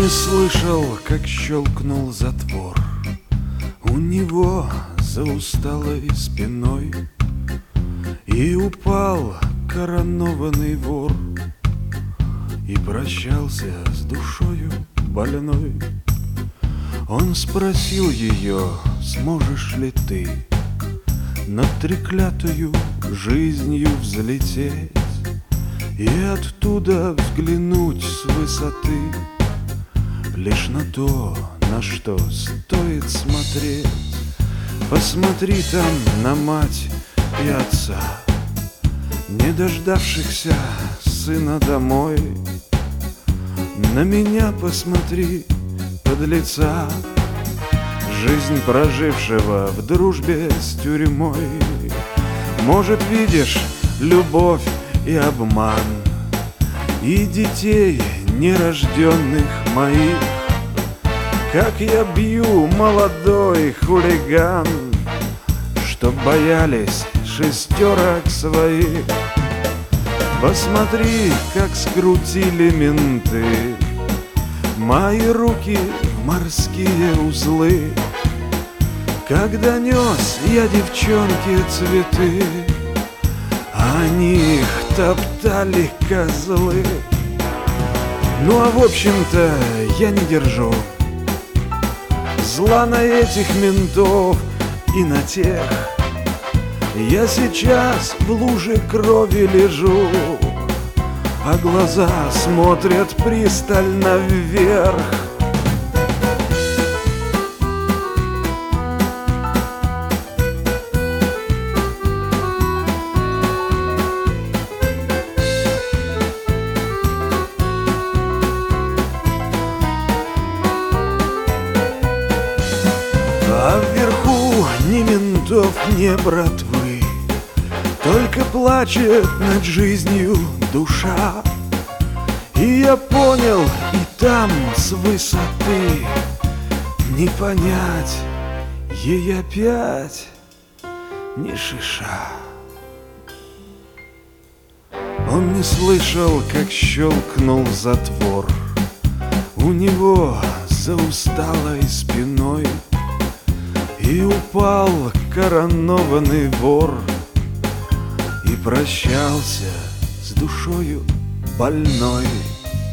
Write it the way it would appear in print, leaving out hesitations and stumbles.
слышал, как щелкнул затвор у него за усталой спиной, и упал коронованный вор, и прощался с душою больной. Он спросил ее: сможешь ли ты над треклятою жизнью взлететь и оттуда взглянуть с высоты лишь на то, на что стоит смотреть? Посмотри там на мать и отца, не дождавшихся сына домой. На меня посмотри, подлеца, жизнь прожившего в дружбе с тюрьмой. Может, видишь любовь и обман, и детей нерожденных моих, как я бью, молодой хулиган, чтоб боялись шестерок своих. Посмотри, как скрутили менты мои руки в морские узлы, когда нес я девчонке цветы, они их топтали козлы. Ну а в общем-то я не держу зла на этих ментов и на тех. Я сейчас в луже крови лежу, а глаза смотрят пристально вверх. А вверху ни ментов, ни братвы, только плачет над жизнью душа. И я понял, и там с высоты не понять ей опять ни шиша. Он не слышал, как щелкнул затвор у него за усталой спиной, и упал коронованный вор, и прощался с душою больной.